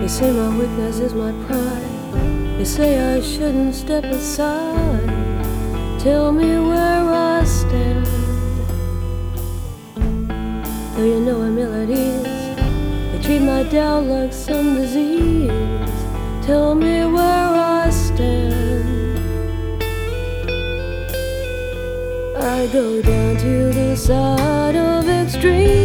You say my weakness is my pride. You say I shouldn't step aside. Tell me where I stand. Though you know I'm ill at ease, you treat my doubt like some disease. Tell me where I stand. I go down to the side of extreme.